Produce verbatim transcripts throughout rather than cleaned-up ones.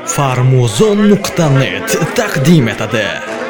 farmuzon nuqta net taqdim etadi.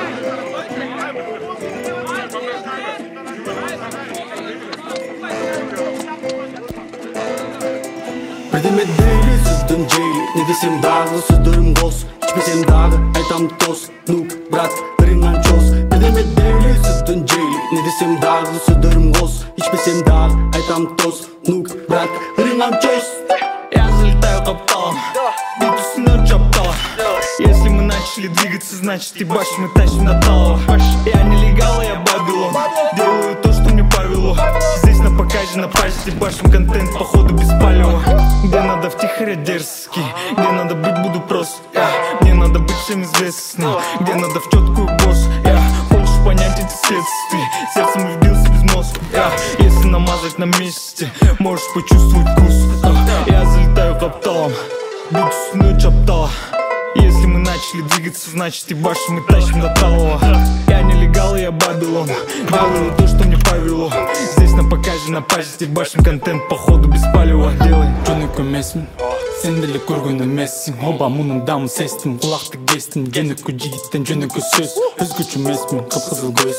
Birden deli sizden ceyli, ne desem dağlı sözlerim gos, içmesem dağı aytam toz, nuk brat kırınan çoz. Birden deli sizden ceyli, ne desem dağlı sözlerim gos, içmesem dağı aytam toz, nuk brat kırınan çoz. Я залетаю коптом, бит уснет чоптом. Если мы начали двигаться, значит и баш мы тащим на то. Я нелегал, я Бабилон, делаю то, что мне повело. Здесь на показе, на пасте, башим контент, походу без палева. Где надо втихаря дерзкий, где надо быть, буду прост. Я. Мне надо быть всем известным, где надо в четкую босс. Я. Хочешь понять эти следствия, сердцем вбился без мозга. Я. Если намазать на месте, можешь почувствовать вкус. Я залетаю коптом, бит уснет чоптом. Если мы начали двигаться, значит и башим мы тащим до талого. Я нелегал, я Бабилон, делаю то, что мне повело. Здесь на показе, на пасте, башим контент, походу без палева. Делай. Жөнөкө эмесмин, сен деле көргөн эмессиң. Оба мунун дамын сездим, кулакты кестим. Жөнөкө жигиттен жөнөкө сөз, өзгөчө эмесмин, кып-кызыл көз.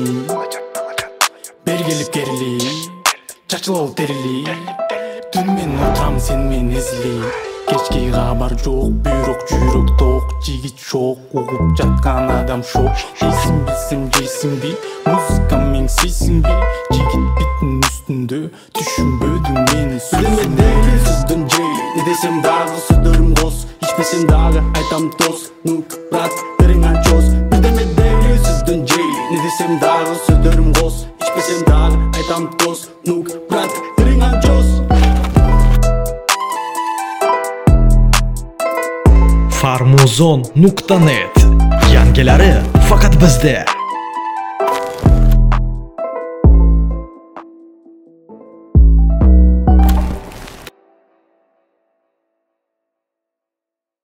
Бери келип керили, чачылабы терили. Түн менен отурам, сен менен эзили. Кечке кабар жок, бүйрөк жүрөк ток, жигит шок, угуп жаткан адам шок. Дейсиң билсем жейсиңби, музыка меңсейсиңби, жигит биттин үстүндө түшүнбөдүң мени. Birden deli sizden ceyli, ne desem dağı sözlerim gos, içmesem dağı aytam toz, nuk brat kırınan çoz. Birden deli sizden ceyli, ne desem dağı sözlerim gos, içmesem dağı aytam toz, nuk brat kırınan çoz. farmuzon nuqta net yangilari faqat bizda.